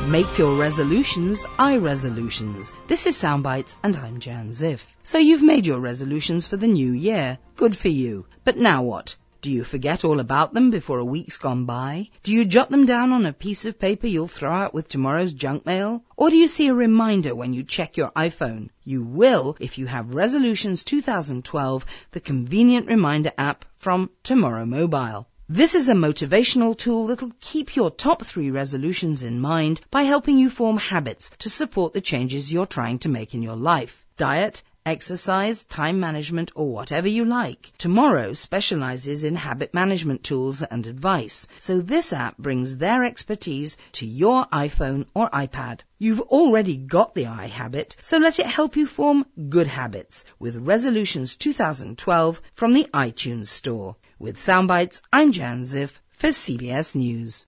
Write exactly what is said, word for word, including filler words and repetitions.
Make your resolutions iResolutions. This is Soundbites and I'm Jan Ziff. So you've made your resolutions for the new year. Good for you. But now what? Do you forget all about them before a week's gone by? Do you jot them down on a piece of paper you'll throw out with tomorrow's junk mail? Or do you see a reminder when you check your iPhone? You will if you have Resolutions twenty twelve, the convenient reminder app from Tomorrow Mobile. This is a motivational tool that'll keep your top three resolutions in mind by helping you form habits to support the changes you're trying to make in your life. Diet, exercise, time management, or whatever you like. Tomorrow specializes in habit management tools and advice, so this app brings their expertise to your iPhone or iPad. You've already got the iHabit, so let it help you form good habits with Resolutions twenty twelve from the iTunes Store. With Soundbites, I'm Jan Ziff for C B S News.